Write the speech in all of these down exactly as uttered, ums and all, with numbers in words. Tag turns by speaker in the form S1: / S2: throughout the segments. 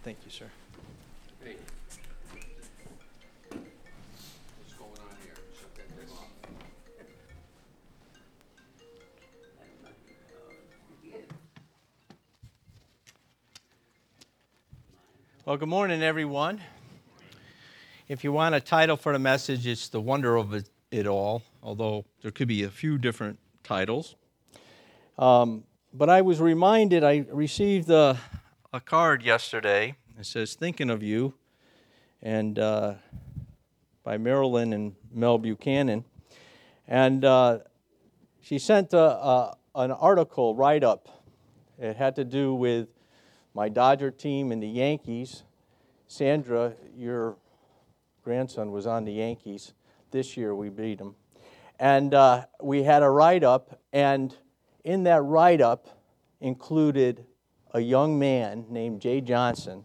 S1: Thank you, sir.
S2: Hey, what's going on here? Shut that thing off.
S1: Well, good morning, everyone. If you want a title for the message, it's The Wonder of It, it All, although there could be a few different titles. Um, but I was reminded, I received a, a card yesterday. It says, "Thinking of You," and uh, by Marilyn and Mel Buchanan. And uh, she sent a, a, an article write-up. It had to do with my Dodger team and the Yankees. Sandra, your grandson was on the Yankees. This year we beat them. And uh, we had a write-up, and in that write-up included a young man named Jay Johnson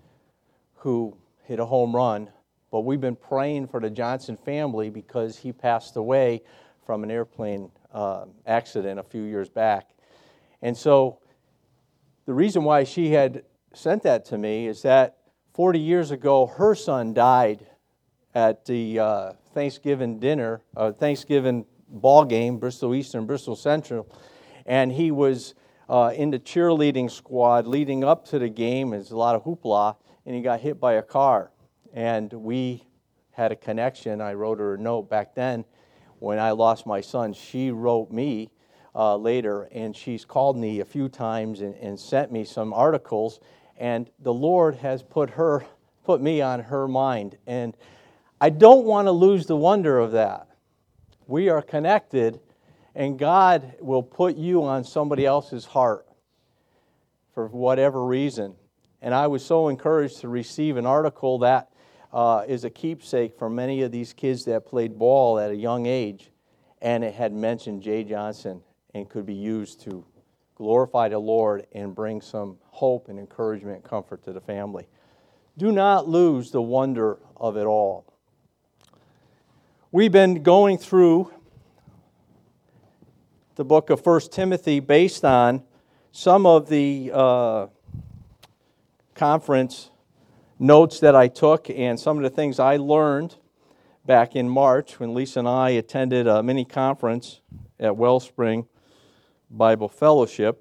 S1: who hit a home run, but we've been praying for the Johnson family because he passed away from an airplane uh, accident a few years back. And so the reason why she had sent that to me is that forty years ago, her son died at the uh, Thanksgiving dinner, uh, Thanksgiving ball game, Bristol Eastern, Bristol Central, and he was uh, in the cheerleading squad leading up to the game. There's a lot of hoopla, and he got hit by a car. And we had a connection. I wrote her a note back then. When I lost my son, she wrote me uh, later, and she's called me a few times and, and sent me some articles. And the Lord has put her, put me on her mind. And I don't want to lose the wonder of that. We are connected, and God will put you on somebody else's heart for whatever reason. And I was so encouraged to receive an article that uh, is a keepsake for many of these kids that played ball at a young age, and it had mentioned Jay Johnson and could be used to glorify the Lord and bring some hope and encouragement and comfort to the family. Do not lose the wonder of it all. We've been going through the book of First Timothy based on some of the uh, conference notes that I took and some of the things I learned back in March when Lisa and I attended a mini conference at Wellspring Bible Fellowship.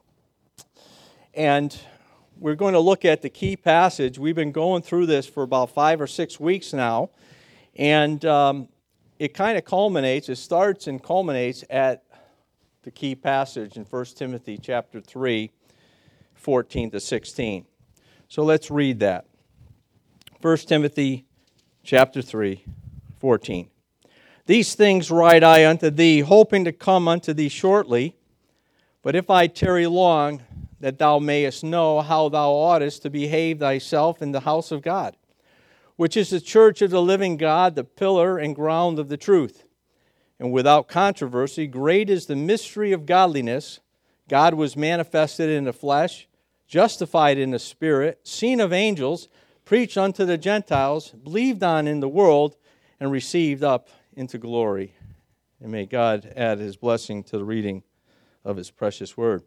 S1: And we're going to look at the key passage. We've been going through this for about five or six weeks now. And um, it kind of culminates, it starts and culminates at the key passage in First Timothy chapter three, fourteen to sixteen. So let's read that. First Timothy chapter three, fourteen. "These things write I unto thee, hoping to come unto thee shortly. But if I tarry long, that thou mayest know how thou oughtest to behave thyself in the house of God, which is the church of the living God, the pillar and ground of the truth. And without controversy, great is the mystery of godliness. God was manifested in the flesh, justified in the spirit, seen of angels, preached unto the Gentiles, believed on in the world, and received up into glory." And may God add His blessing to the reading of His precious word.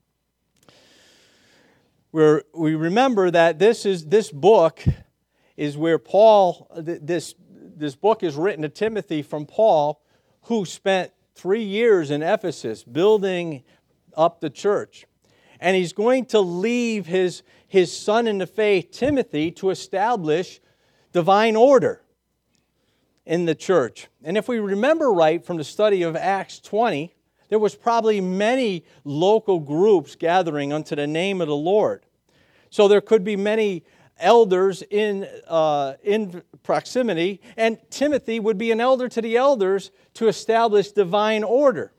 S1: We're, we remember that this is this book is where Paul, this, this book is written to Timothy from Paul, who spent three years in Ephesus building up the church. And he's going to leave his, his son in the faith, Timothy, to establish divine order in the church. And if we remember right from the study of Acts twenty, there was probably many local groups gathering unto the name of the Lord. So there could be many elders in, uh, in proximity, and Timothy would be an elder to the elders to establish divine order.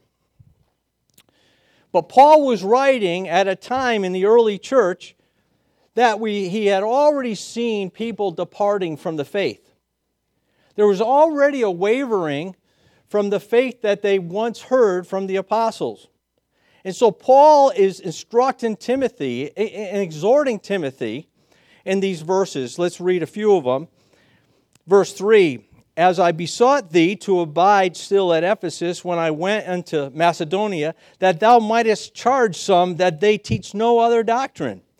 S1: But Paul was writing at a time in the early church that we, he had already seen people departing from the faith. There was already a wavering from the faith that they once heard from the apostles. And so Paul is instructing Timothy and exhorting Timothy in these verses. Let's read a few of them. Verse three, "As I besought thee to abide still at Ephesus when I went unto Macedonia, that thou mightest charge some that they teach no other doctrine,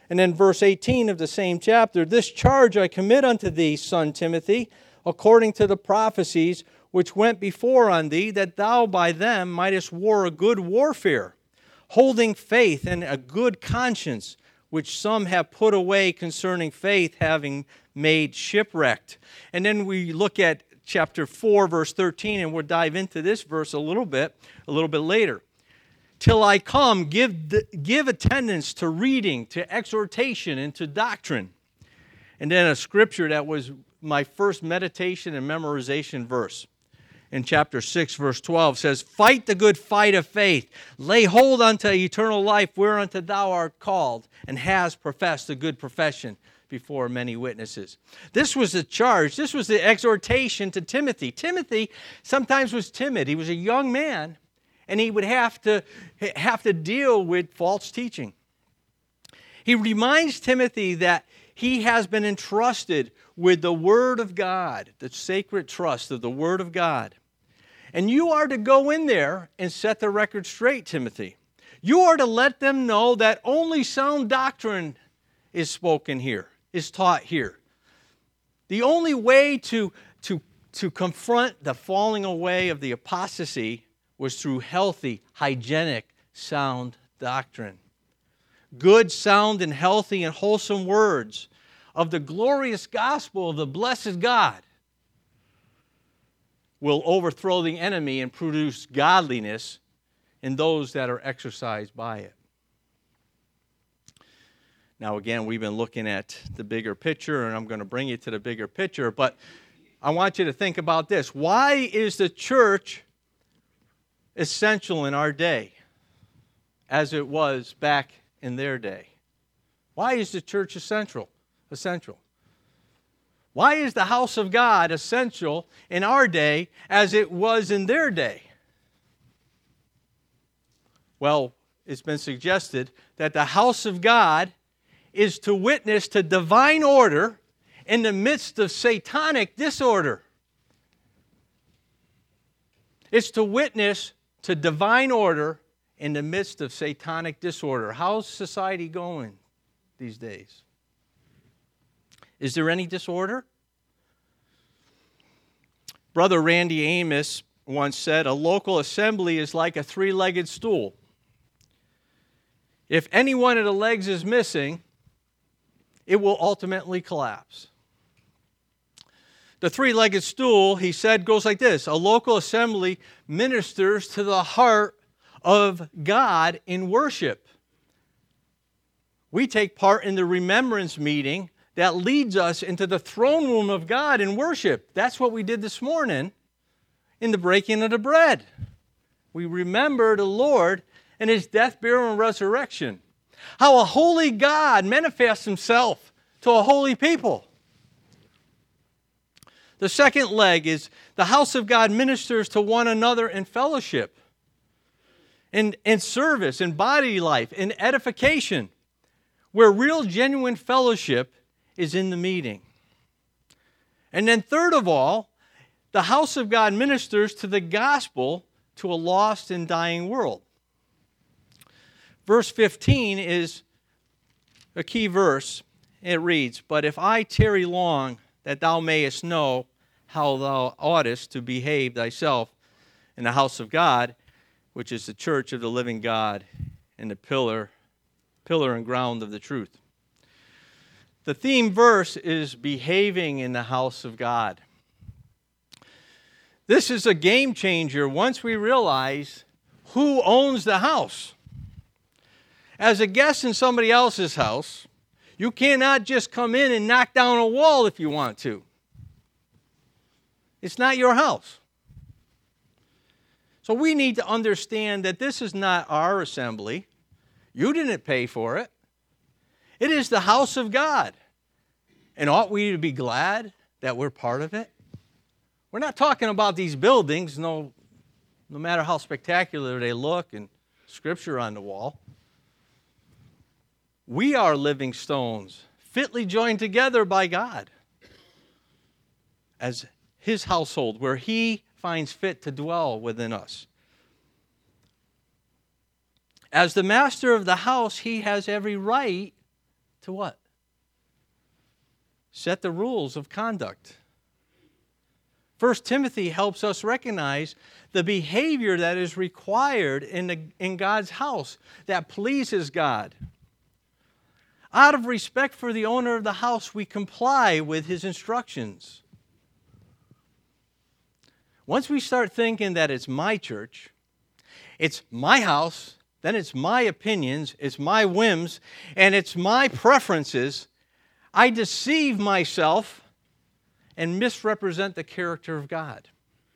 S1: And then verse eighteen of the same chapter, this charge I commit unto thee, son Timothy, according to the prophecies which went before on thee, that thou by them mightest war a good warfare, holding faith and a good conscience, which some have put away concerning faith, having made shipwrecked. And then we look at chapter four, verse thirteen, and we'll dive into this verse a little bit, a little bit later. Till I come, give, the, give attendance to reading, to exhortation, and to doctrine. And then a scripture that was my first meditation and memorization verse. In chapter six, verse twelve says, fight the good fight of faith. Lay hold unto eternal life, whereunto thou art called, and hast professed a good profession before many witnesses. This was the charge. This was the exhortation to Timothy. Timothy sometimes was timid. He was a young man, and he would have to, have to deal with false teaching. He reminds Timothy that he has been entrusted with the Word of God, the sacred trust of the Word of God. And you are to go in there and set the record straight, Timothy. You are to let them know that only sound doctrine is spoken here, is taught here. The only way to, to, to confront the falling away of the apostasy was through healthy, hygienic, sound doctrine. Good, sound, and healthy and wholesome words of the glorious gospel of the blessed God will overthrow the enemy and produce godliness in those that are exercised by it. Now, again, we've been looking at the bigger picture, and I'm going to bring you to the bigger picture, but I want you to think about this. Why is the church essential in our day as it was back in their day? Why is the church essential? Essential. Why is the house of God essential in our day as it was in their day? Well, it's been suggested that the house of God is to witness to divine order in the midst of satanic disorder. It's to witness to divine order in the midst of satanic disorder. How's society going these days? Is there any disorder? Brother Randy Amos once said, a local assembly is like a three-legged stool. If any one of the legs is missing, it will ultimately collapse. The three-legged stool, he said, goes like this. A local assembly ministers to the heart of God in worship. We take part in the remembrance meeting that leads us into the throne room of God in worship. That's what we did this morning in the breaking of the bread. We remember the Lord and His death, burial, and resurrection. How a holy God manifests Himself to a holy people. The second leg is the house of God ministers to one another in fellowship, in, in service, in body life, in edification, where real, genuine fellowship is in the meeting. And then third of all, the house of God ministers to the gospel to a lost and dying world. Verse fifteen is a key verse. It reads, but if I tarry long, that thou mayest know how thou oughtest to behave thyself in the house of God, which is the church of the living God and the pillar, pillar and ground of the truth. The theme verse is behaving in the house of God. This is a game changer once we realize who owns the house. As a guest in somebody else's house, you cannot just come in and knock down a wall if you want to. It's not your house. So we need to understand that this is not our assembly. You didn't pay for it. It is the house of God. And ought we to be glad that we're part of it? We're not talking about these buildings, no, no matter how spectacular they look and scripture on the wall. We are living stones, fitly joined together by God as His household, where He finds fit to dwell within us. As the master of the house, He has every right to what? Set the rules of conduct. First Timothy helps us recognize the behavior that is required in, the, in God's house that pleases God. Out of respect for the owner of the house, we comply with his instructions. Once we start thinking that it's my church, it's my house, then it's my opinions, it's my whims, and it's my preferences, I deceive myself and misrepresent the character of God.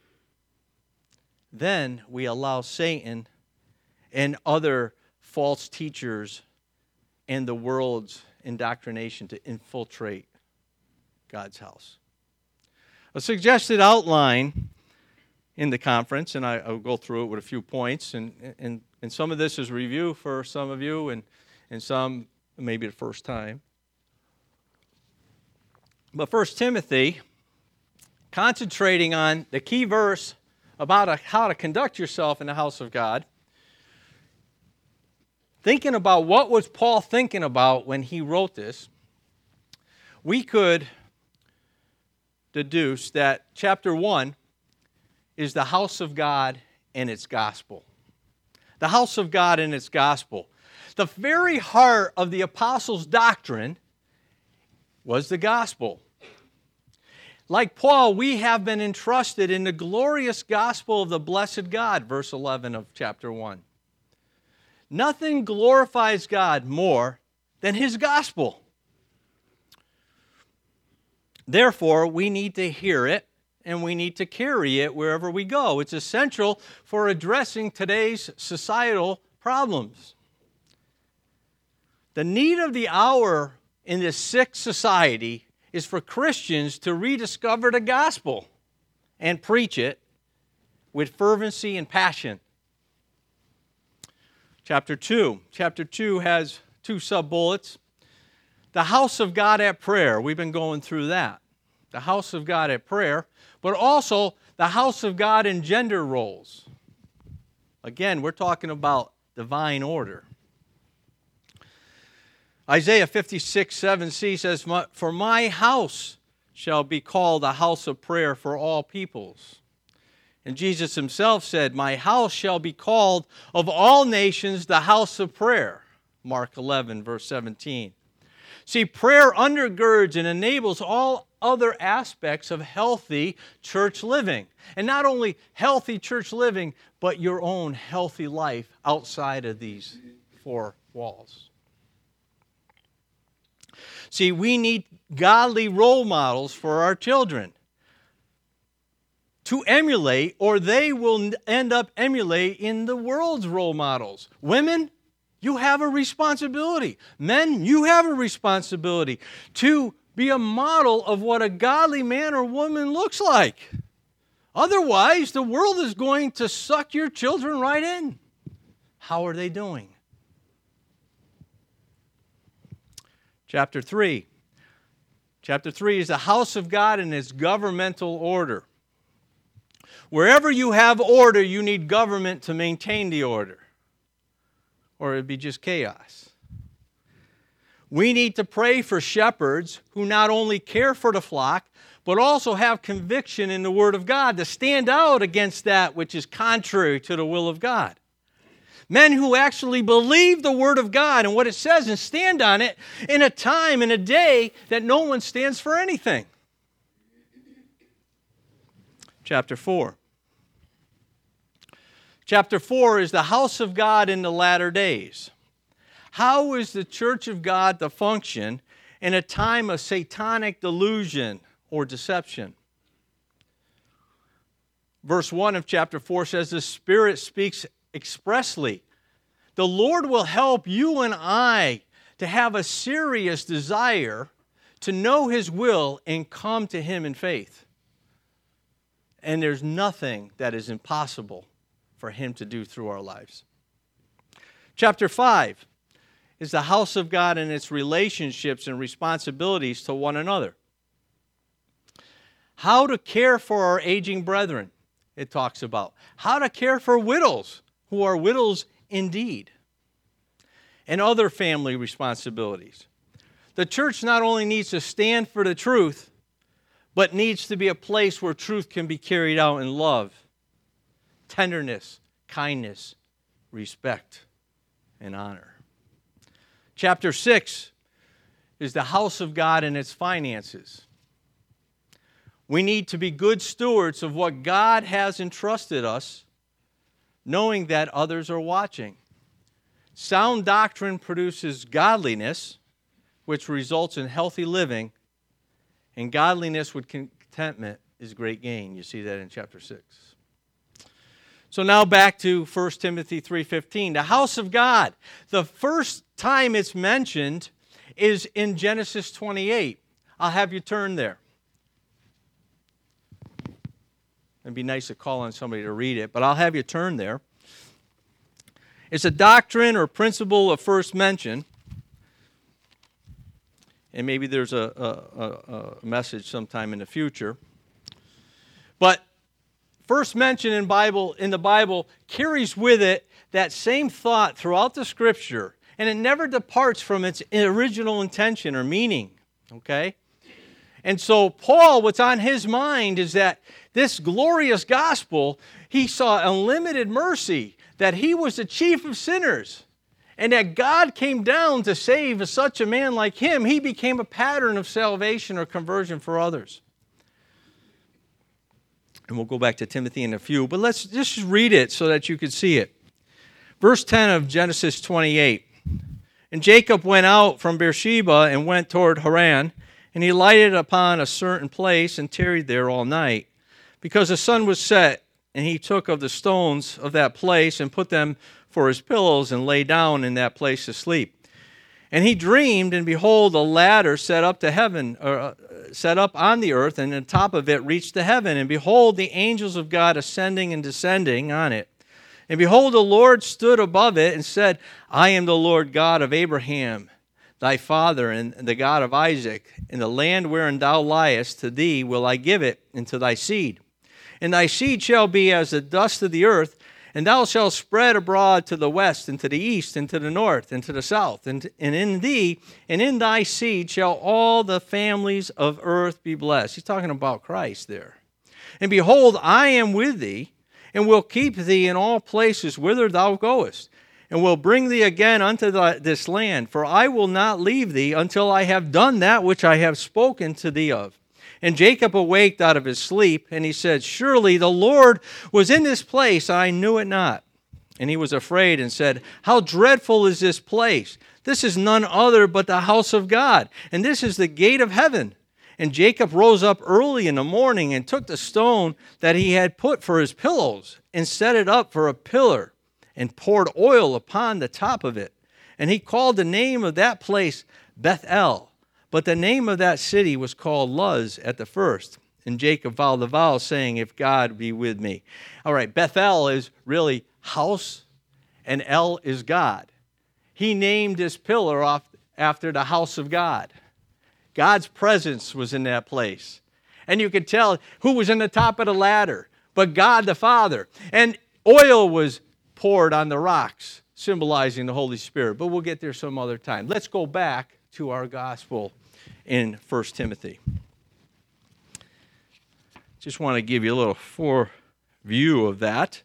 S1: Then we allow Satan and other false teachers and the world's indoctrination to infiltrate God's house. A suggested outline in the conference, and I, I'll go through it with a few points, and, and, and some of this is review for some of you, and, and some maybe the first time. But First Timothy, concentrating on the key verse about a, how to conduct yourself in the house of God, thinking about what was Paul thinking about when he wrote this, we could deduce that chapter one is the house of God and its gospel. The house of God and its gospel. The very heart of the apostles' doctrine was the gospel. Like Paul, we have been entrusted in the glorious gospel of the blessed God, verse eleven of chapter one. Nothing glorifies God more than his gospel. Therefore, we need to hear it and we need to carry it wherever we go. It's essential for addressing today's societal problems. The need of the hour in this sick society is for Christians to rediscover the gospel and preach it with fervency and passion. Chapter two. Chapter two has two sub-bullets. The house of God at prayer. We've been going through that. The house of God at prayer, but also the house of God in gender roles. Again, we're talking about divine order. Isaiah fifty-six, seven c says, "For my house shall be called a house of prayer for all peoples." And Jesus himself said, "My house shall be called of all nations the house of prayer." Mark eleven, verse seventeen. See, prayer undergirds and enables all other aspects of healthy church living. And not only healthy church living, but your own healthy life outside of these four walls. See, we need godly role models for our children to emulate, or they will end up emulating the world's role models. Women, you have a responsibility. Men, you have a responsibility to be a model of what a godly man or woman looks like. Otherwise, the world is going to suck your children right in. How are they doing? Chapter three. Chapter three is the house of God and its governmental order. Wherever you have order, you need government to maintain the order, or it'd be just chaos. We need to pray for shepherds who not only care for the flock, but also have conviction in the Word of God to stand out against that which is contrary to the will of God. Men who actually believe the Word of God and what it says and stand on it in a time, in a day that no one stands for anything. Chapter four. Chapter four is the house of God in the latter days. How is the church of God to function in a time of satanic delusion or deception? Verse one of chapter four says, "The Spirit speaks expressly. The Lord will help you and I to have a serious desire to know His will and come to Him in faith. And there's nothing that is impossible for Him to do through our lives." Chapter five is the house of God and its relationships and responsibilities to one another. How to care for our aging brethren, it talks about. How to care for widows, who are widows indeed, and other family responsibilities. The church not only needs to stand for the truth, but needs to be a place where truth can be carried out in love, tenderness, kindness, respect, and honor. Chapter six is the house of God and its finances. We need to be good stewards of what God has entrusted us, knowing that others are watching. Sound doctrine produces godliness, which results in healthy living, and godliness with contentment is great gain. You see that in chapter six. So now back to First Timothy three fifteen, the house of God. The first time it's mentioned is in Genesis twenty-eight. I'll have you turn there. It'd be nice to call on somebody to read it, but I'll have you turn there. It's a doctrine or principle of first mention. And maybe there's a, a, a, a message sometime in the future. But first mention in Bible in the Bible carries with it that same thought throughout the Scripture, and it never departs from its original intention or meaning. Okay? And so Paul, what's on his mind is that this glorious gospel, he saw unlimited mercy, that he was the chief of sinners, and that God came down to save such a man like him. He became a pattern of salvation or conversion for others. And we'll go back to Timothy in a few, but let's just read it so that you can see it. Verse ten of Genesis twenty-eight. And Jacob went out from Beersheba and went toward Haran, and he lighted upon a certain place and tarried there all night, because the sun was set, and he took of the stones of that place and put them for his pillows and lay down in that place to sleep. And he dreamed, and behold, a ladder set up to heaven, or uh, set up on the earth, and the top of it reached to heaven. And behold, the angels of God ascending and descending on it. And behold, the Lord stood above it and said, I am the Lord God of Abraham, thy father, and the God of Isaac. And the land wherein thou liest, to thee will I give it, and to thy seed. And thy seed shall be as the dust of the earth, and thou shalt spread abroad to the west, and to the east, and to the north, and to the south. And, and in thee, and in thy seed, shall all the families of earth be blessed. He's talking about Christ there. And behold, I am with thee, and will keep thee in all places whither thou goest, and will bring thee again unto the, this land. For I will not leave thee until I have done that which I have spoken to thee of. And Jacob awaked out of his sleep, and he said, Surely the Lord was in this place, I knew it not. And he was afraid and said, How dreadful is this place! This is none other but the house of God, and this is the gate of heaven. And Jacob rose up early in the morning and took the stone that he had put for his pillows and set it up for a pillar and poured oil upon the top of it. And he called the name of that place Bethel. But the name of that city was called Luz at the first. And Jacob vowed the vow, saying, If God be with me. All right, Bethel is really house, and El is God. He named this pillar off after the house of God. God's presence was in that place. And you could tell who was in the top of the ladder, but God the Father. And oil was poured on the rocks, symbolizing the Holy Spirit. But we'll get there some other time. Let's go back to our gospel in First Timothy. Just want to give you a little foreview of that.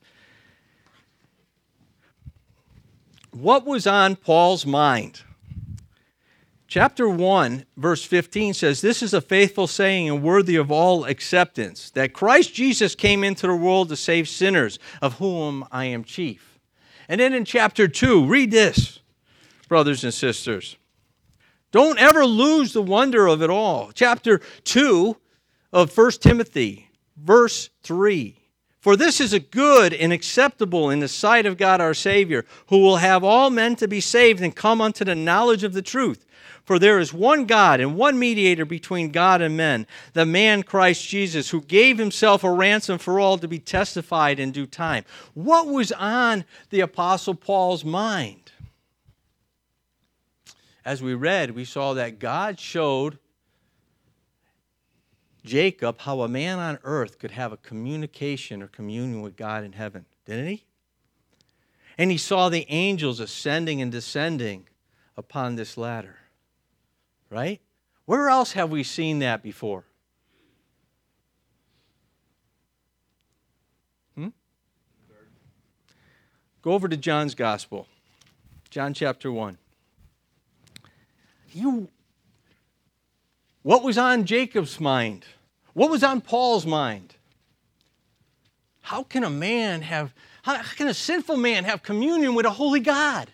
S1: What was on Paul's mind? Chapter one, verse fifteen says, This is a faithful saying and worthy of all acceptance, that Christ Jesus came into the world to save sinners, of whom I am chief. And then in chapter two, read this, brothers and sisters. Don't ever lose the wonder of it all. Chapter two of First Timothy, verse three. For this is a good and acceptable in the sight of God our Savior, who will have all men to be saved and come unto the knowledge of the truth. For there is one God and one mediator between God and men, the man Christ Jesus, who gave himself a ransom for all, to be testified in due time. What was on the Apostle Paul's mind? As we read, we saw that God showed Jacob how a man on earth could have a communication or communion with God in heaven, didn't he? And he saw the angels ascending and descending upon this ladder. right? Where else have we seen that before? Hmm? Go over to John's Gospel, John chapter one. You, what was on Jacob's mind? What was on Paul's mind? How can a man have, how can a sinful man have communion with a holy God?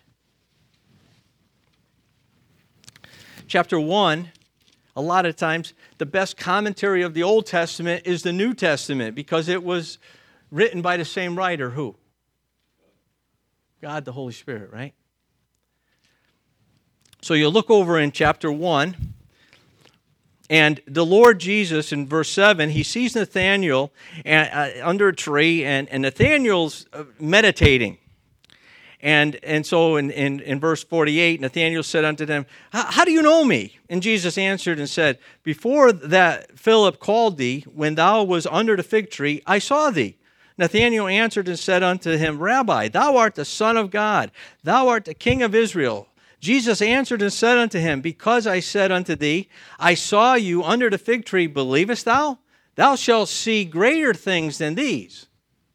S1: Chapter one, a lot of times, the best commentary of the Old Testament is the New Testament because it was written by the same writer. Who? God, the Holy Spirit, right? So you look over in chapter one, and the Lord Jesus, in verse seven, he sees Nathanael uh, under a tree, and, and Nathanael's meditating. And, and so in, in, in verse forty-eight, Nathanael said unto them, how do you know me? And Jesus answered and said, before that Philip called thee, when thou was under the fig tree, I saw thee. Nathanael answered and said unto him, Rabbi, thou art the Son of God, thou art the King of Israel. Jesus answered and said unto him, because I said unto thee, I saw you under the fig tree, believest thou? Thou shalt see greater things than these.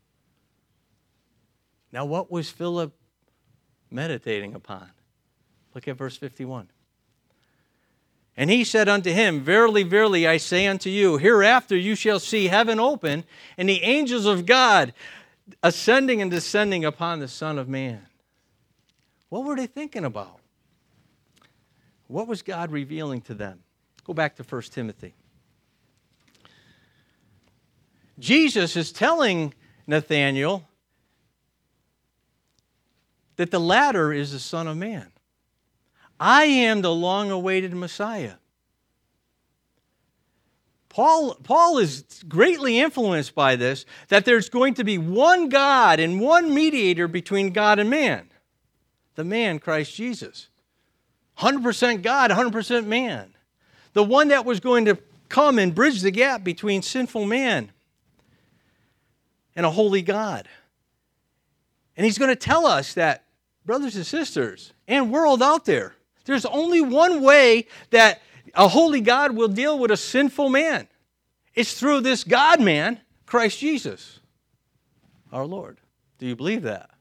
S1: Now what was Philip meditating upon? Look at verse fifty-one. And he said unto him, verily, verily, I say unto you, hereafter you shall see heaven open, and the angels of God ascending and descending upon the Son of Man. What were they thinking about? What was God revealing to them? Go back to First Timothy. Jesus is telling Nathanael that the latter is the Son of Man. I am the long-awaited Messiah. Paul, Paul is greatly influenced by this, that there's going to be one God and one mediator between God and man. The man, Christ Jesus. one hundred percent God, one hundred percent man. The one that was going to come and bridge the gap between sinful man and a holy God. And he's going to tell us that, brothers and sisters, and world out there, there's only one way that a holy God will deal with a sinful man. It's through this God-man, Christ Jesus, our Lord. Do you believe that?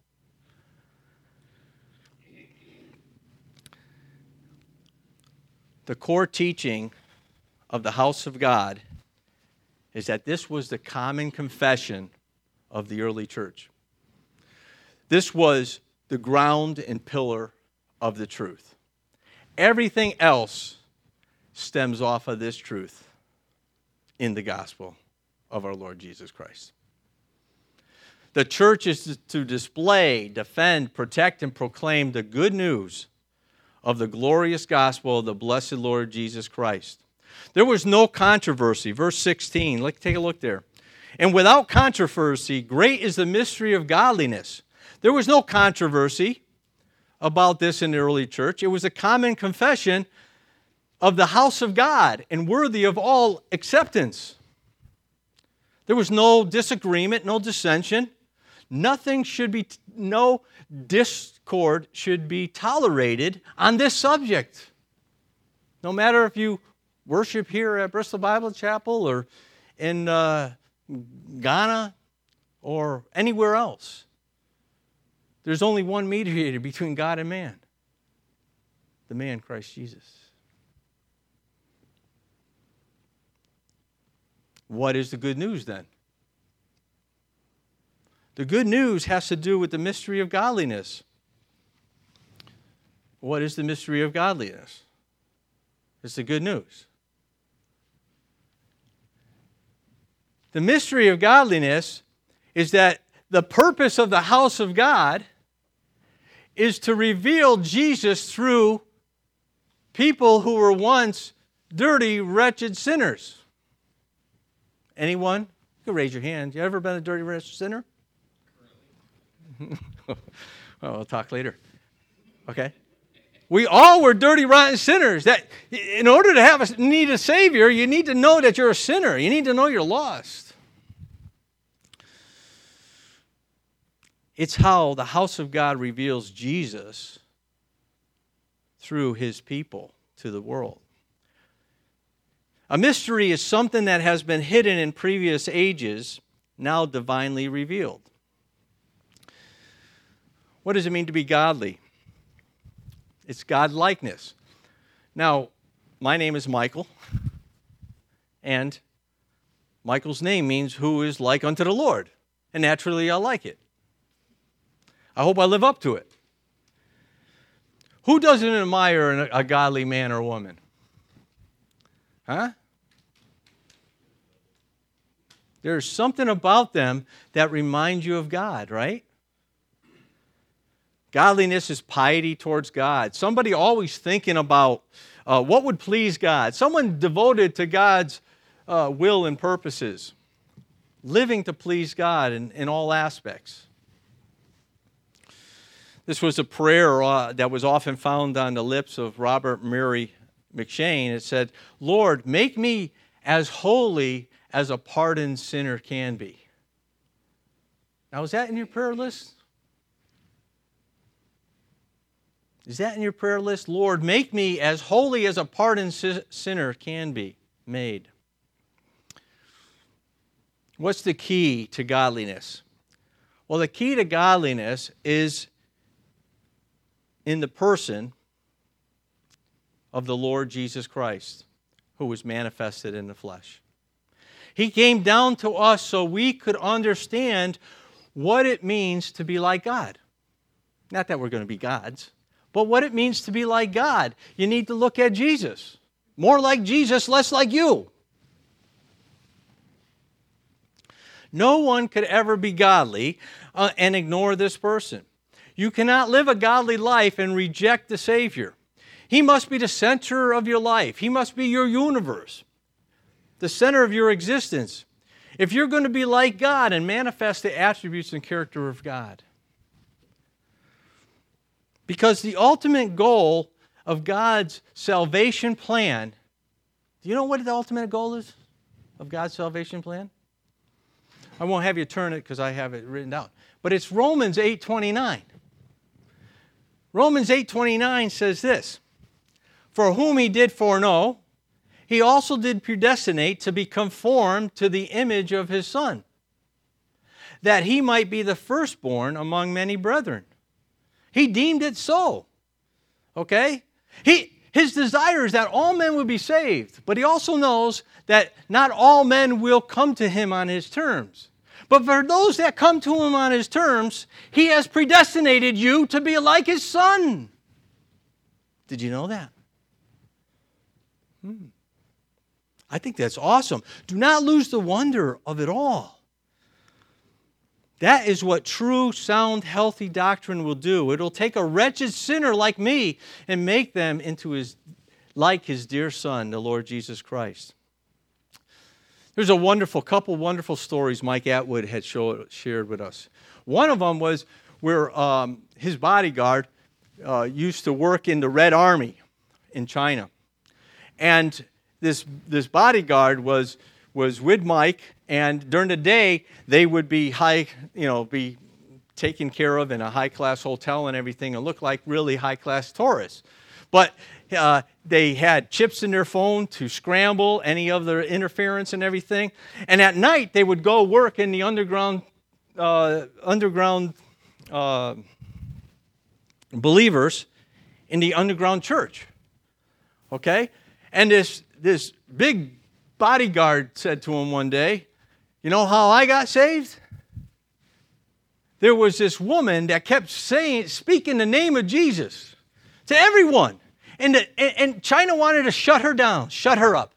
S1: The core teaching of the house of God is that this was the common confession of the early church. This was the ground and pillar of the truth. Everything else stems off of this truth in the gospel of our Lord Jesus Christ. The church is to display, defend, protect, and proclaim the good news of the glorious gospel of the blessed Lord Jesus Christ. There was no controversy. Verse sixteen, let's take a look there. And without controversy, great is the mystery of godliness. There was no controversy about this in the early church. It was a common confession of the house of God and worthy of all acceptance. There was no disagreement, no dissension. Nothing should be, no discord should be tolerated on this subject. No matter if you worship here at Bristol Bible Chapel or in uh, Ghana or anywhere else. There's only one mediator between God and man. The man, Christ Jesus. What is the good news then? The good news has to do with the mystery of godliness. What is the mystery of godliness? It's the good news. The mystery of godliness is that the purpose of the house of God is to reveal Jesus through people who were once dirty, wretched sinners. Anyone? You can raise your hand. You ever been a dirty, wretched sinner? Well, we'll talk later. Okay? We all were dirty, rotten sinners. That in order to have a need a Savior, you need to know that you're a sinner. You need to know you're lost. It's how the house of God reveals Jesus through his people to the world. A mystery is something that has been hidden in previous ages, now divinely revealed. What does it mean to be godly? It's God-likeness. Now, my name is Michael, and Michael's name means who is like unto the Lord, and naturally I like it. I hope I live up to it. Who doesn't admire a godly man or woman? Huh? There's something about them that reminds you of God, right? Godliness is piety towards God. Somebody always thinking about uh, what would please God. Someone devoted to God's uh, will and purposes. Living to please God in, in all aspects. This was a prayer uh, that was often found on the lips of Robert Murray McCheyne. It said, Lord, make me as holy as a pardoned sinner can be. Now, is that in your prayer list? Is that in your prayer list? Lord, make me as holy as a pardoned sinner can be made. What's the key to godliness? Well, the key to godliness is in the person of the Lord Jesus Christ, who was manifested in the flesh. He came down to us so we could understand what it means to be like God. Not that we're going to be gods, but what it means to be like God. You need to look at Jesus. More like Jesus, less like you. No one could ever be godly uh, and ignore this person. You cannot live a godly life and reject the Savior. He must be the center of your life. He must be your universe, the center of your existence, if you're going to be like God and manifest the attributes and character of God. Because the ultimate goal of God's salvation plan, do you know what the ultimate goal is of God's salvation plan? I won't have you turn it because I have it written down. But it's Romans eight twenty-nine. Romans eight twenty-nine says this, for whom he did foreknow, he also did predestinate to be conformed to the image of his Son, that he might be the firstborn among many brethren. He deemed it so. Okay? He, his desire is that all men would be saved, but he also knows that not all men will come to him on his terms. But for those that come to him on his terms, he has predestinated you to be like his Son. Did you know that? Hmm. I think that's awesome. Do not lose the wonder of it all. That is what true, sound, healthy doctrine will do. It will take a wretched sinner like me and make them into his, like his dear Son, the Lord Jesus Christ. There's a wonderful, couple wonderful stories Mike Atwood had show, shared with us. One of them was where um, his bodyguard uh, used to work in the Red Army in China. And this, this bodyguard was, was with Mike, and during the day, they would be high, you know, be taken care of in a high-class hotel and everything and look like really high-class tourists. But uh, they had chips in their phone to scramble any of the interference and everything. And at night, they would go work in the underground, uh, underground uh, believers in the underground church. Okay? And this, this big bodyguard said to him one day, you know how I got saved? There was this woman that kept saying, speaking the name of Jesus to everyone. And, the, and China wanted to shut her down, shut her up.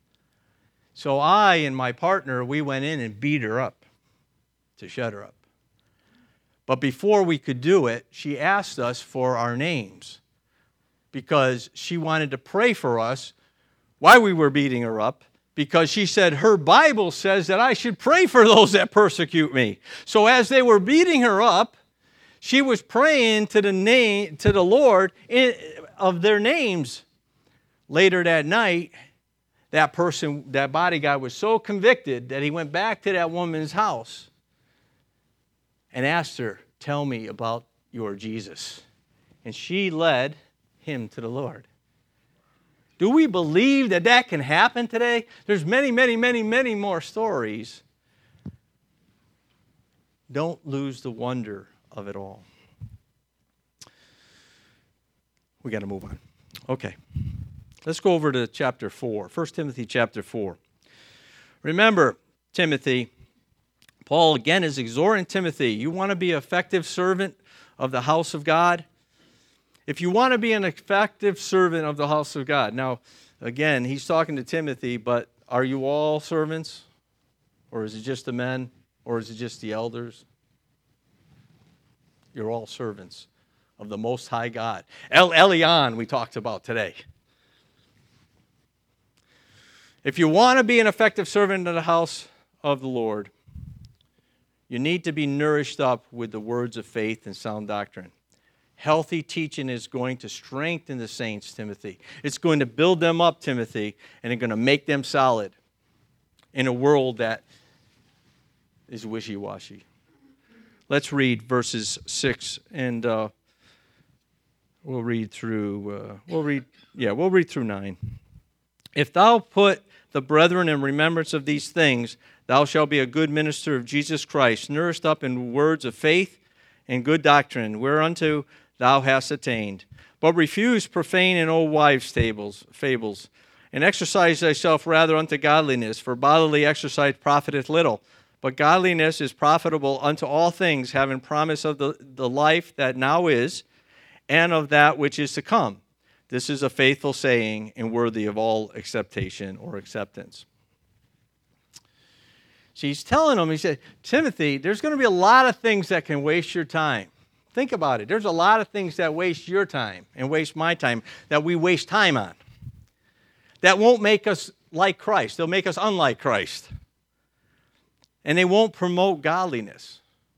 S1: So I and my partner, we went in and beat her up to shut her up. But before we could do it, she asked us for our names because she wanted to pray for us while we were beating her up, because she said her Bible says that I should pray for those that persecute me. So as they were beating her up, she was praying to the name to the Lord in, of their names. Later that night, that person, that bodyguard was so convicted that he went back to that woman's house and asked her, tell me about your Jesus. And she led him to the Lord. Do we believe that that can happen today? There's many, many, many, many more stories. Don't lose the wonder of it all. We got to move on. Okay. Let's go over to chapter four. First Timothy chapter four. Remember, Timothy, Paul again is exhorting Timothy. You want to be an effective servant of the house of God? If you want to be an effective servant of the house of God. Now, again, he's talking to Timothy, but are you all servants? Or is it just the men? Or is it just the elders? You're all servants of the Most High God. El Elyon we talked about today. If you want to be an effective servant of the house of the Lord, you need to be nourished up with the words of faith and sound doctrine. Healthy teaching is going to strengthen the saints, Timothy. It's going to build them up, Timothy, and it's going to make them solid in a world that is wishy-washy. Let's read verses six, and uh, we'll read through. Uh, we'll read, yeah, we'll read through nine. If thou put the brethren in remembrance of these things, thou shalt be a good minister of Jesus Christ, nourished up in words of faith and good doctrine, whereunto thou hast attained. But refuse profane and old wives' tables, fables, and exercise thyself rather unto godliness, for bodily exercise profiteth little. But godliness is profitable unto all things, having promise of the, the life that now is, and of that which is to come. This is a faithful saying and worthy of all acceptation or acceptance. So he's telling him, he said, Timothy, there's going to be a lot of things that can waste your time. Think about it. There's a lot of things that waste your time and waste my time, that we waste time on, that won't make us like Christ. They'll make us unlike Christ. And they won't promote godliness.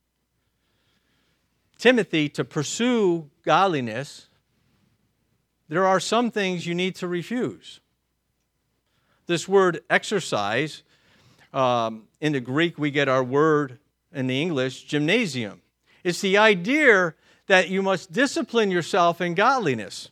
S1: Timothy, to pursue godliness, there are some things you need to refuse. This word exercise, um, in the Greek we get our word in the English, gymnasium. It's the idea that you must discipline yourself in godliness.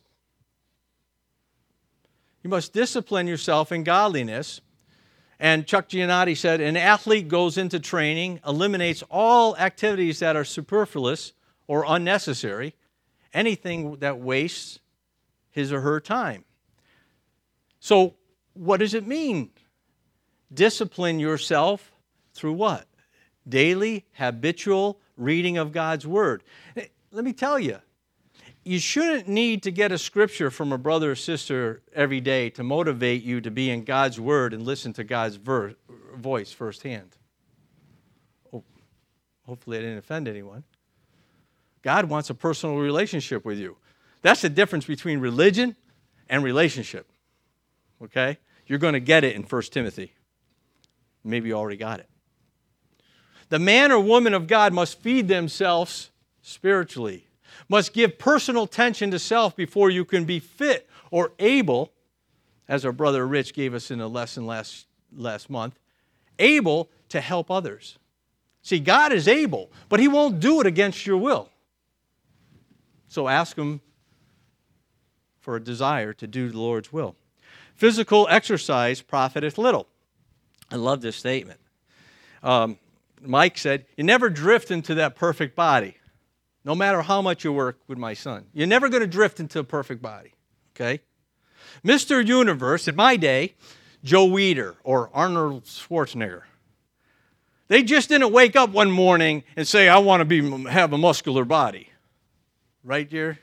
S1: You must discipline yourself in godliness. And Chuck Giannotti said, an athlete goes into training, eliminates all activities that are superfluous or unnecessary, anything that wastes his or her time. So what does it mean? Discipline yourself through what? Daily, habitual reading of God's Word. Let me tell you, you shouldn't need to get a scripture from a brother or sister every day to motivate you to be in God's Word and listen to God's ver- voice firsthand. Oh, hopefully I didn't offend anyone. God wants a personal relationship with you. That's the difference between religion and relationship. Okay? You're going to get it in First Timothy. Maybe you already got it. The man or woman of God must feed themselves spiritually, must give personal attention to self before you can be fit or able, as our brother Rich gave us in a lesson last, last month, able to help others. See, God is able, but He won't do it against your will. So ask Him for a desire to do the Lord's will. Physical exercise profiteth little. I love this statement. Um, Mike said, you never drift into that perfect body, no matter how much you work with my son. You're never going to drift into a perfect body, okay? Mister Universe, in my day, Joe Weider or Arnold Schwarzenegger, they just didn't wake up one morning and say, I want to be have a muscular body. Right, dear?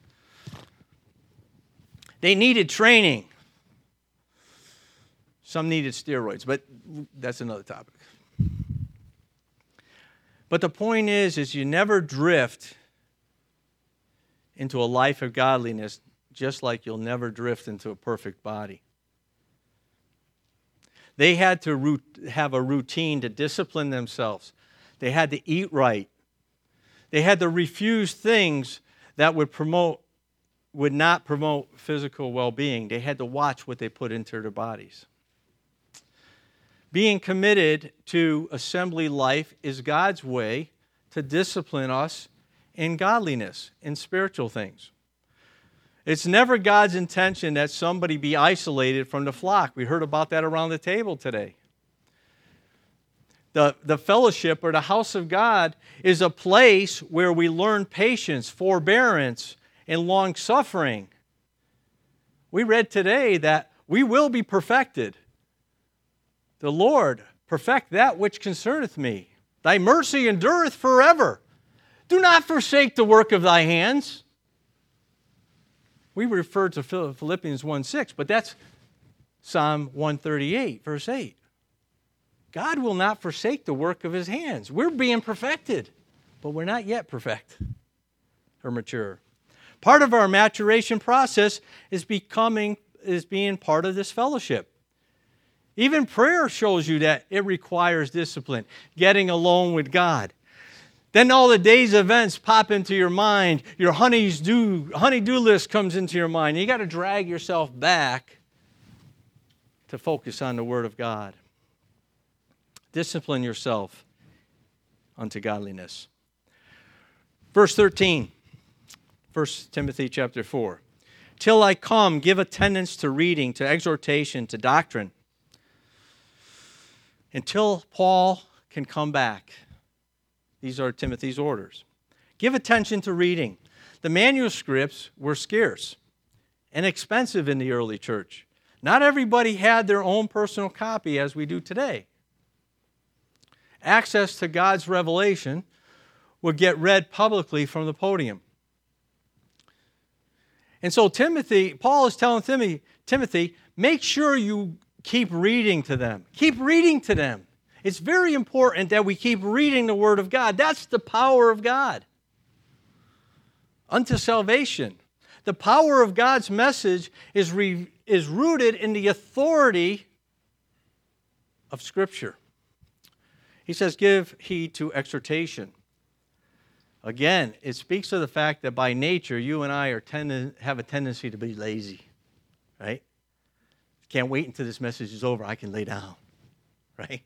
S1: They needed training. Some needed steroids, but that's another topic. But the point is, is you never drift into a life of godliness, just like you'll never drift into a perfect body. They had to root, have a routine to discipline themselves. They had to eat right. They had to refuse things that would promote, would not promote physical well-being. They had to watch what they put into their bodies. Being committed to assembly life is God's way to discipline us in godliness, in spiritual things. It's never God's intention that somebody be isolated from the flock. We heard about that around the table today. The, the fellowship or the house of God is a place where we learn patience, forbearance, and long-suffering. We read today that we will be perfected. The Lord, perfect that which concerneth me. Thy mercy endureth forever. Do not forsake the work of thy hands. We refer to Philippians one six, but that's Psalm one thirty-eight, verse eight. God will not forsake the work of his hands. We're being perfected, but we're not yet perfect or mature. Part of our maturation process is becoming, is being part of this fellowship. Even prayer shows you that it requires discipline, getting alone with God. Then all the day's events pop into your mind. Your honey's-do, honey-do list comes into your mind. You got to drag yourself back to focus on the Word of God. Discipline yourself unto godliness. Verse thirteen, First Timothy chapter four. Till I come, give attendance to reading, to exhortation, to doctrine. Until Paul can come back. These are Timothy's orders. Give attention to reading. The manuscripts were scarce and expensive in the early church. Not everybody had their own personal copy as we do today. Access to God's revelation would get read publicly from the podium. And so Timothy, Paul is telling Timothy, Timothy, make sure you keep reading to them. Keep reading to them. It's very important that we keep reading the Word of God. That's the power of God unto salvation. The power of God's message is, re, is rooted in the authority of Scripture. He says, give heed to exhortation. Again, it speaks of the fact that by nature, you and I are tend- have a tendency to be lazy, right? Can't wait until this message is over. I can lay down, right?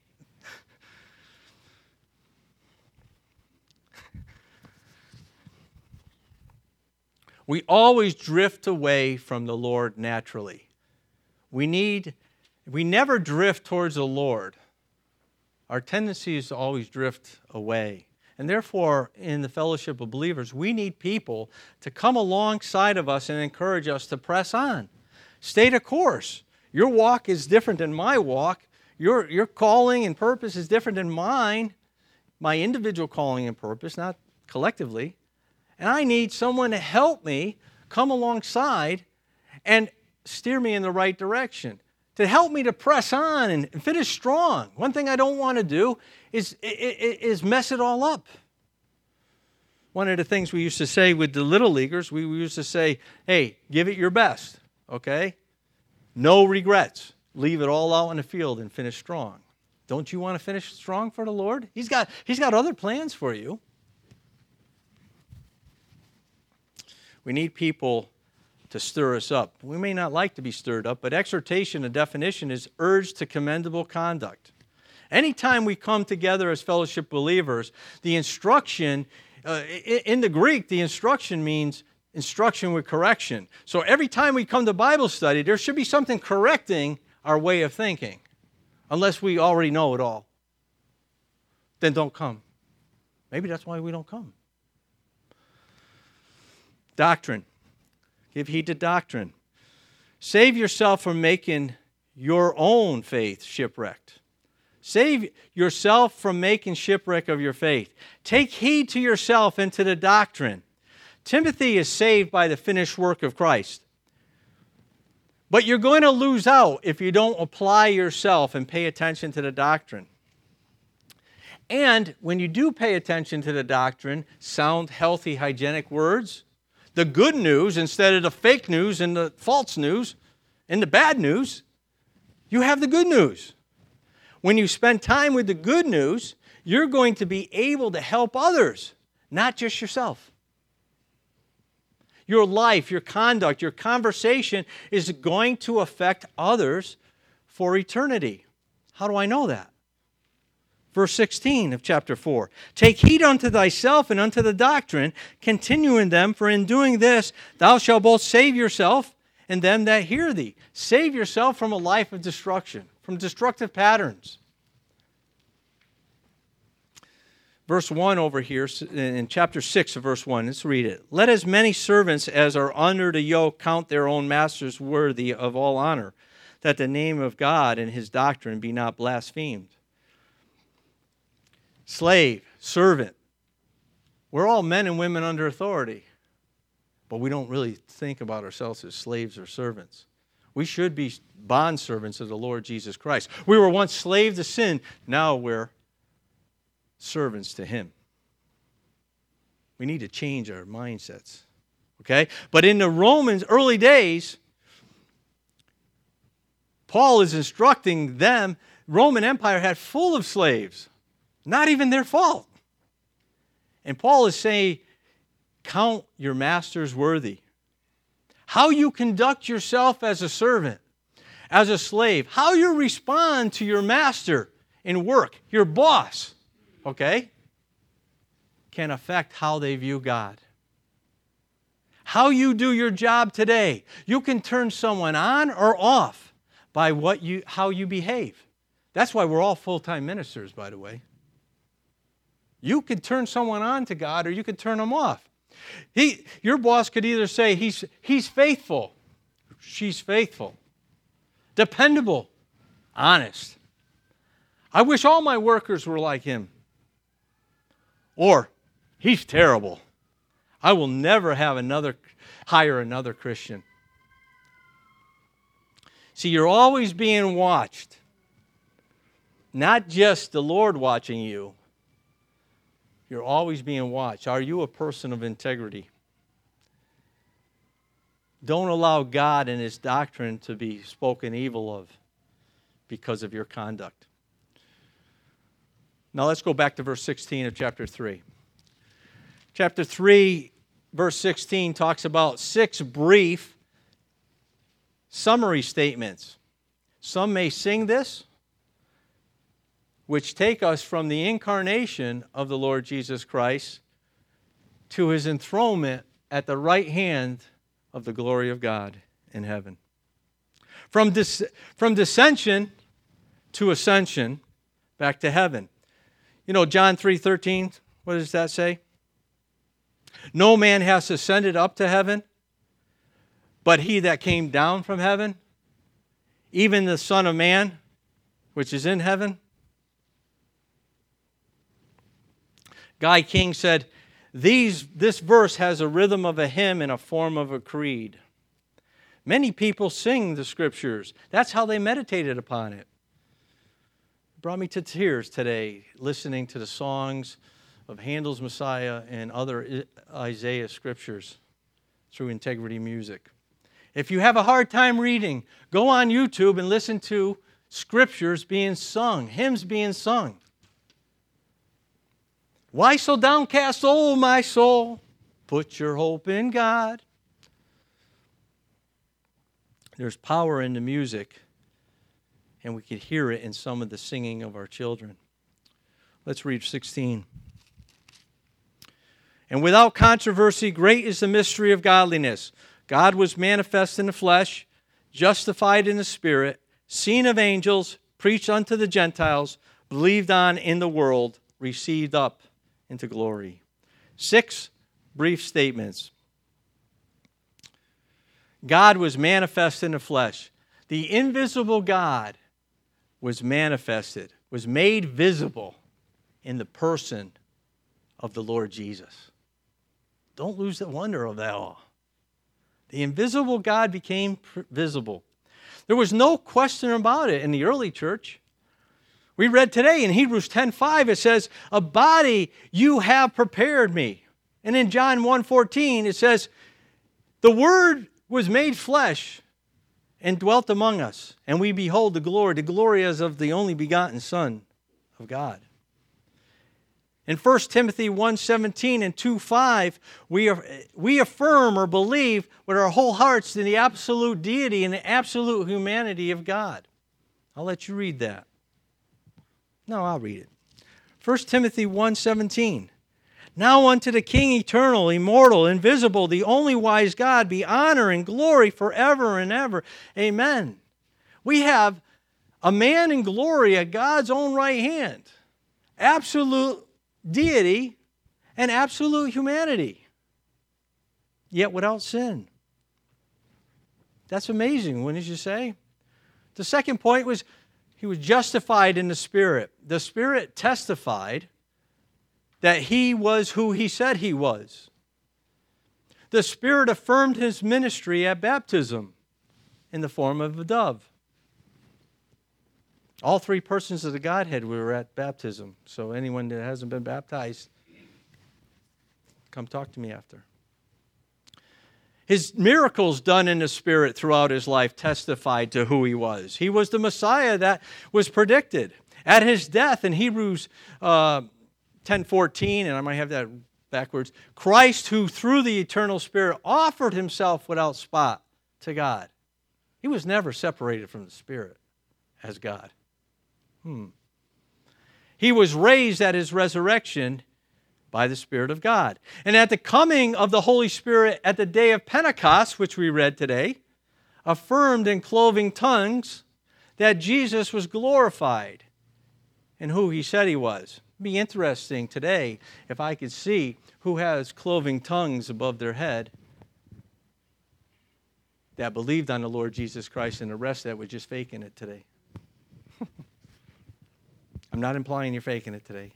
S1: We always drift away from the Lord naturally. We need, we never drift towards the Lord. Our tendency is to always drift away. And therefore, in the fellowship of believers, we need people to come alongside of us and encourage us to press on. Stay the course. Your walk is different than my walk. Your, your calling and purpose is different than mine, my individual calling and purpose, not collectively. And I need someone to help me come alongside and steer me in the right direction, to help me to press on and finish strong. One thing I don't want to do is, is mess it all up. One of the things we used to say with the little leaguers, we used to say, hey, give it your best, okay? No regrets. Leave it all out on the field and finish strong. Don't you want to finish strong for the Lord? He's got, he's got other plans for you. We need people to stir us up. We may not like to be stirred up, but exhortation, the definition is urge to commendable conduct. Anytime we come together as fellowship believers, the instruction, uh, in the Greek, the instruction means instruction with correction. So every time we come to Bible study, there should be something correcting our way of thinking, unless we already know it all. Then don't come. Maybe that's why we don't come. Doctrine. Give heed to doctrine. Save yourself from making your own faith shipwrecked. Save yourself from making shipwreck of your faith. Take heed to yourself and to the doctrine. Timothy is saved by the finished work of Christ. But you're going to lose out if you don't apply yourself and pay attention to the doctrine. And when you do pay attention to the doctrine, sound, healthy, hygienic words, the good news instead of the fake news and the false news and the bad news, you have the good news. When you spend time with the good news, you're going to be able to help others, not just yourself. Your life, your conduct, your conversation is going to affect others for eternity. How do I know that? Verse sixteen of chapter four. Take heed unto thyself and unto the doctrine, continue in them, for in doing this thou shalt both save yourself and them that hear thee. Save yourself from a life of destruction, from destructive patterns. Verse one over here, in chapter six of verse one, let's read it. Let as many servants as are under the yoke count their own masters worthy of all honor, that the name of God and his doctrine be not blasphemed. Slave, servant. We're all men and women under authority, but we don't really think about ourselves as slaves or servants. We should be bondservants of the Lord Jesus Christ. We were once slaves to sin, now we're servants to him. We need to change our mindsets. Okay? But in the Romans early days, Paul is instructing them, Roman Empire had full of slaves. Not even their fault. And Paul is saying, count your masters worthy. How you conduct yourself as a servant, as a slave, how you respond to your master in work, your boss, okay, can affect how they view God. How you do your job today, you can turn someone on or off by what you, how you behave. That's why we're all full-time ministers, by the way. You could turn someone on to God or you could turn them off. He, your boss could either say, he's, he's faithful, she's faithful, dependable, honest. I wish all my workers were like him. Or, he's terrible. I will never have another, hire another Christian. See, you're always being watched. Not just the Lord watching you. You're always being watched. Are you a person of integrity? Don't allow God and his doctrine to be spoken evil of because of your conduct. Now let's go back to verse sixteen of chapter three. Chapter three, verse sixteen talks about six brief summary statements. Some may sing this, which take us from the incarnation of the Lord Jesus Christ to his enthronement at the right hand of the glory of God in heaven. From, dis- from dissension to ascension back to heaven. You know, John three thirteen, what does that say? No man has ascended up to heaven, but he that came down from heaven, even the Son of Man, which is in heaven. Guy King said, These, this verse has a rhythm of a hymn and a form of a creed. Many people sing the Scriptures. That's how they meditated upon it. It brought me to tears today, listening to the songs of Handel's Messiah and other Isaiah Scriptures through Integrity Music. If you have a hard time reading, go on YouTube and listen to Scriptures being sung, hymns being sung. Why so downcast, O my soul? Put your hope in God. There's power in the music, and we can hear it in some of the singing of our children. Let's read sixteen. And without controversy, great is the mystery of godliness. God was manifest in the flesh, justified in the Spirit, seen of angels, preached unto the Gentiles, believed on in the world, received up into glory. Six brief statements. God was manifest in the flesh. The invisible God was manifested, was made visible in the person of the Lord Jesus. Don't lose the wonder of that all. The invisible God became visible. There was no question about it in the early church. We read today in Hebrews ten five, it says, a body you have prepared me. And in John one fourteen, it says, the Word was made flesh and dwelt among us, and we behold the glory, the glory as of the only begotten Son of God. In First Timothy one seventeen and two five, we, we affirm or believe with our whole hearts in the absolute deity and the absolute humanity of God. I'll let you read that. No, I'll read it. First Timothy one seventeen. Now unto the King eternal, immortal, invisible, the only wise God, be honor and glory forever and ever. Amen. We have a man in glory at God's own right hand. Absolute deity and absolute humanity. Yet without sin. That's amazing, wouldn't you say? The second point was he was justified in the Spirit. The Spirit testified that he was who he said he was. The Spirit affirmed his ministry at baptism in the form of a dove. All three persons of the Godhead were at baptism. So anyone that hasn't been baptized, come talk to me after. His miracles done in the Spirit throughout his life testified to who he was. He was the Messiah that was predicted. At his death in Hebrews uh, ten fourteen, and I might have that backwards, Christ, who through the eternal Spirit offered himself without spot to God. He was never separated from the Spirit as God. Hmm. He was raised at his resurrection by the Spirit of God. And at the coming of the Holy Spirit at the day of Pentecost, which we read today, affirmed in cloven tongues that Jesus was glorified in who he said he was. It'd be interesting today if I could see who has cloven tongues above their head that believed on the Lord Jesus Christ and the rest that were just faking it today. I'm not implying you're faking it today.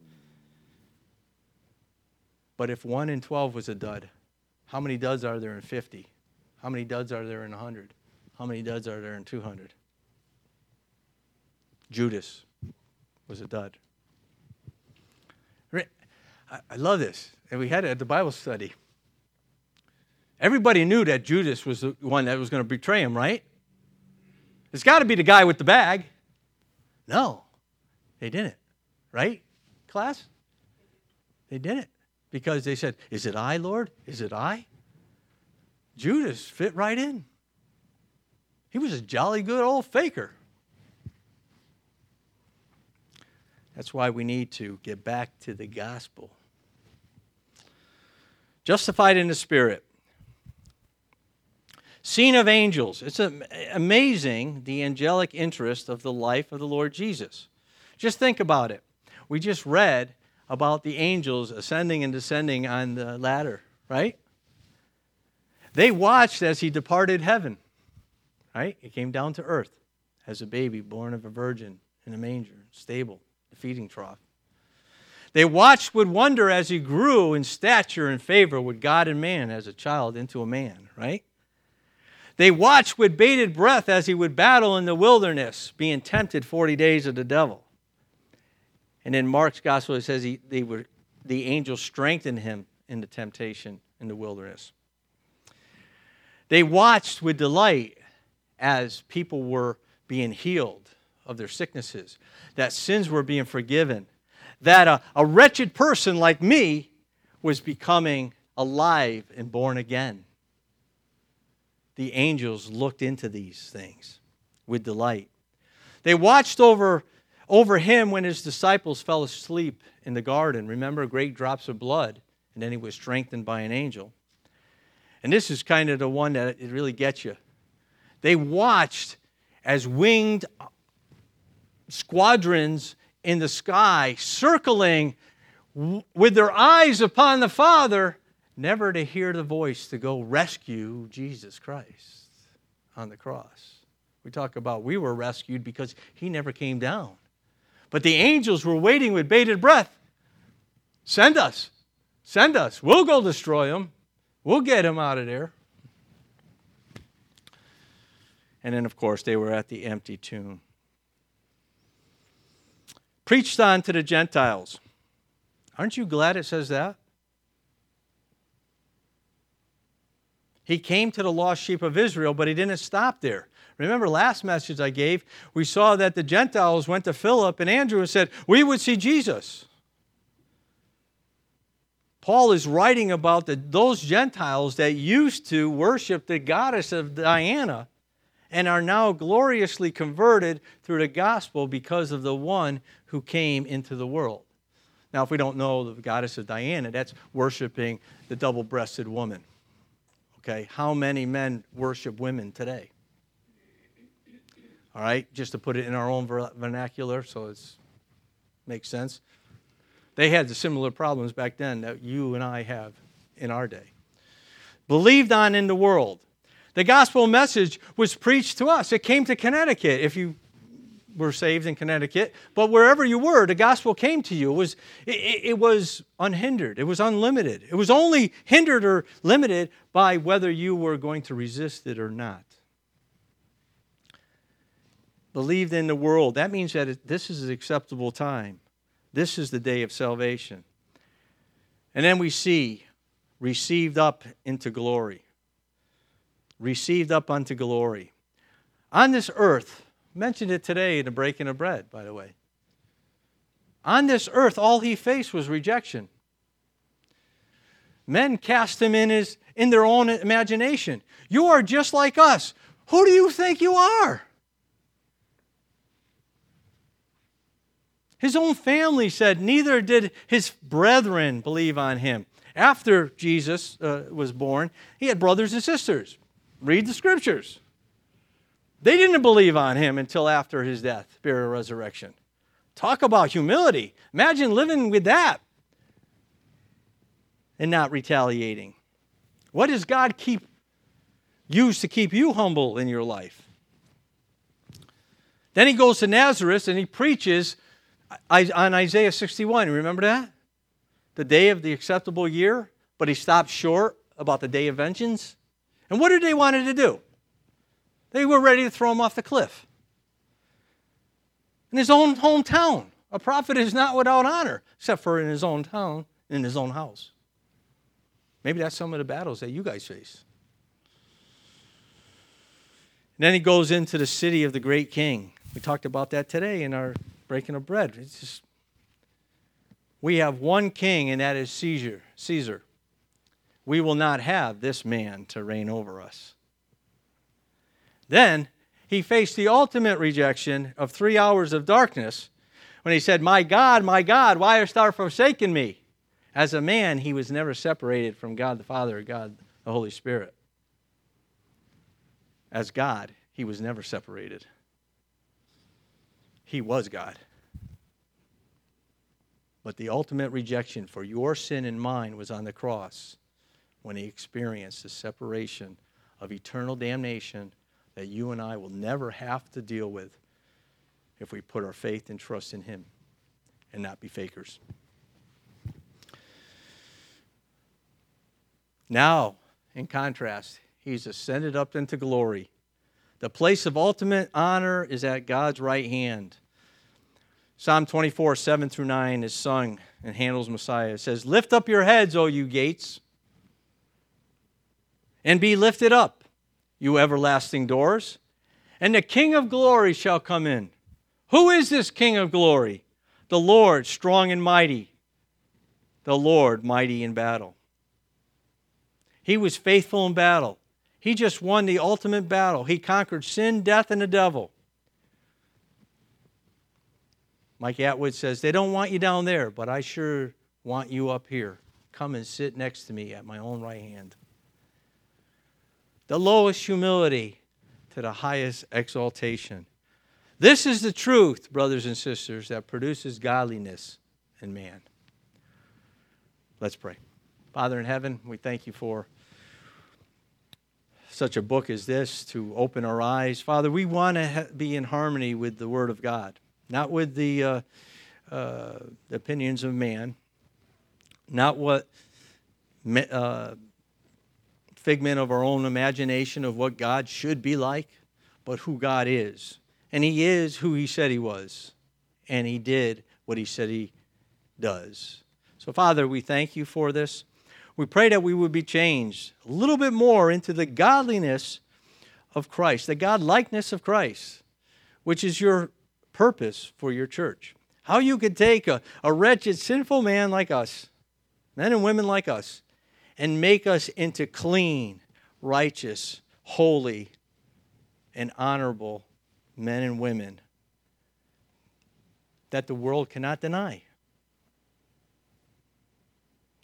S1: But if one in twelve was a dud, how many duds are there in fifty? How many duds are there in one hundred? How many duds are there in two hundred? Judas was a dud. I love this. And we had it at the Bible study. Everybody knew that Judas was the one that was going to betray him, right? It's got to be the guy with the bag. No, they didn't. Right, class? They didn't. Because they said, is it I, Lord? Is it I? Judas fit right in. He was a jolly good old faker. That's why we need to get back to the gospel. Justified in the Spirit. Seen of angels. It's amazing the angelic interest of the life of the Lord Jesus. Just think about it. We just read about the angels ascending and descending on the ladder, right? They watched as he departed heaven, right? He came down to earth as a baby born of a virgin in a manger, stable, the feeding trough. They watched with wonder as he grew in stature and favor with God and man as a child into a man, right? They watched with bated breath as he would battle in the wilderness, being tempted forty days of the devil. And in Mark's gospel, it says he, they were, the angels strengthened him in the temptation in the wilderness. They watched with delight as people were being healed of their sicknesses, that sins were being forgiven, that a, a wretched person like me was becoming alive and born again. The angels looked into these things with delight. They watched over over him when his disciples fell asleep in the garden. Remember, great drops of blood, and then he was strengthened by an angel. And this is kind of the one that it really gets you. They watched as winged squadrons in the sky, circling with their eyes upon the Father, never to hear the voice to go rescue Jesus Christ on the cross. We talk about we were rescued because he never came down. But the angels were waiting with bated breath. Send us. Send us. We'll go destroy him. We'll get him out of there. And then, of course, they were at the empty tomb. Preached on to the Gentiles. Aren't you glad it says that? He came to the lost sheep of Israel, but he didn't stop there. Remember last message I gave, we saw that the Gentiles went to Philip and Andrew and said, we would see Jesus. Paul is writing about the, those Gentiles that used to worship the goddess of Diana and are now gloriously converted through the gospel because of the one who came into the world. Now, if we don't know the goddess of Diana, that's worshiping the double-breasted woman. Okay, how many men worship women today? All right, just to put it in our own vernacular so it makes sense. They had the similar problems back then that you and I have in our day. Believed on in the world. The gospel message was preached to us. It came to Connecticut, if you were saved in Connecticut. But wherever you were, the gospel came to you. It was, it, it was unhindered. It was unlimited. It was only hindered or limited by whether you were going to resist it or not. Believed in the world. That means that it, this is an acceptable time. This is the day of salvation. And then we see, received up into glory. Received up unto glory. On this earth, mentioned it today in the breaking of bread, by the way. On this earth, all he faced was rejection. Men cast him in, his, in their own imagination. You are just like us. Who do you think you are? His own family said neither did his brethren believe on him. After Jesus uh, was born, he had brothers and sisters. Read the scriptures. They didn't believe on him until after his death, burial, resurrection. Talk about humility. Imagine living with that and not retaliating. What does God keep use to keep you humble in your life? Then he goes to Nazareth and he preaches on Isaiah sixty-one. Remember that? The day of the acceptable year, but he stopped short about the day of vengeance. And what did they wanted to do? They were ready to throw him off the cliff. In his own hometown. A prophet is not without honor, except for in his own town, in his own house. Maybe that's some of the battles that you guys face. And then he goes into the city of the great king. We talked about that today in our breaking of bread. It's just, we have one king, and that is Caesar. Caesar. We will not have this man to reign over us. Then he faced the ultimate rejection of three hours of darkness when he said, "My God, my God, why hast thou forsaken me?" As a man, he was never separated from God the Father or God the Holy Spirit. As God, he was never separated. He was God. But the ultimate rejection for your sin and mine was on the cross when he experienced the separation of eternal damnation that you and I will never have to deal with if we put our faith and trust in him and not be fakers. Now, in contrast, he's ascended up into glory. The place of ultimate honor is at God's right hand. Psalm twenty-four, seven through nine is sung in Handel's Messiah. It says, "Lift up your heads, O you gates, and be lifted up, you everlasting doors, and the King of glory shall come in." Who is this King of glory? The Lord, strong and mighty. The Lord, mighty in battle. He was faithful in battle. He just won the ultimate battle. He conquered sin, death, and the devil. Mike Atwood says, "They don't want you down there, but I sure want you up here. Come and sit next to me at my own right hand." The lowest humility to the highest exaltation. This is the truth, brothers and sisters, that produces godliness in man. Let's pray. Father in heaven, we thank you for such a book as this to open our eyes. Father, we want to be in harmony with the Word of God, not with the, uh, uh, the opinions of man, not what uh, figment of our own imagination of what God should be like, but who God is. And he is who he said he was, and he did what he said he does. So, Father, we thank you for this. We pray that we would be changed a little bit more into the godliness of Christ, the godlikeness of Christ, which is your purpose for your church. How you could take a, a wretched, sinful man like us, men and women like us, and make us into clean, righteous, holy, and honorable men and women that the world cannot deny.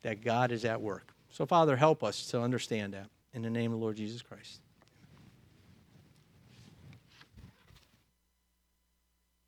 S1: that God is at work. So, Father, help us to understand that. In the name of the Lord Jesus Christ.